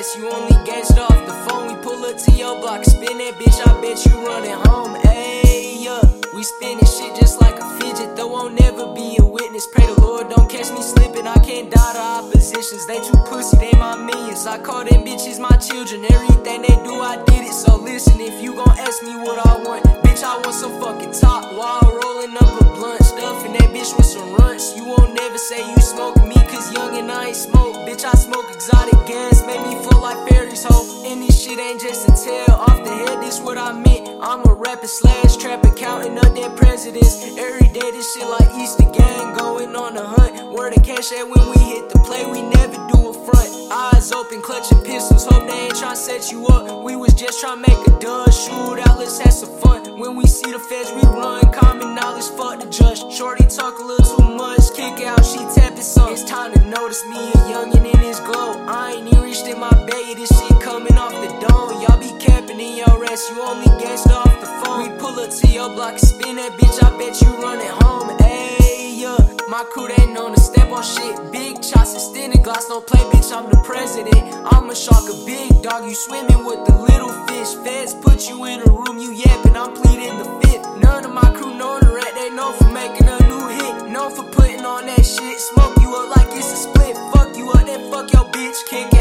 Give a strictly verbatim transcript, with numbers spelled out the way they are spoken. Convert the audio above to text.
rest. You only gangsta off the phone. We pull up to your block, spin that bitch, I bet you running home. Ayy, yeah, we spinning shit just like a fidget. Though won't never be a witness. Pray the Lord don't catch me slipping. I can't die to oppositions. They too pussy, they my minions. I call them bitches my children. Everything they do, I did it. So listen, if you gon' ask me what I want, bitch, I want some fucking top while rolling up a blunt, stuffing that bitch with some runts. You won't never say you smoking me, cause young and I ain't smoke. Bitch, I smoke exotic gas, make me flow like fairies, ho. And this shit ain't just a tale off the head, this what I meant. I'm a rapper slash trapper, counting up dead presidents. Every day this shit like Easter gang, going on a hunt. Word of cash at when we hit the play, we never do a front. Eyes open, clutching pistols, hope they ain't tryna set you up. We was just tryna make a dud, shoot out, let's have some fun. When we see the feds, we run, common knowledge, fuck the judge. Shorty talk a little too much, kick out, she tapping some. It's time to notice me, a youngin' in his glow. I ain't even reached in my bay, this shit coming off the dome. Y'all be camping in your rest, you only gangsta off the phone. We pull up to your block, spin that bitch, I bet you running home. Ayy, yeah, my crew they known to step on shit. Big shots and standing glass, don't play, bitch, I'm the president. I'm a shark, a big dog, you swimming with the little fish. Feds put you in a room, you yapping, I'm pleading the fifth. None of my crew know the rat, they know for making a new hit. Known for putting on that shit, smoke you up like it's a split. Fuck you up, then fuck your bitch, kick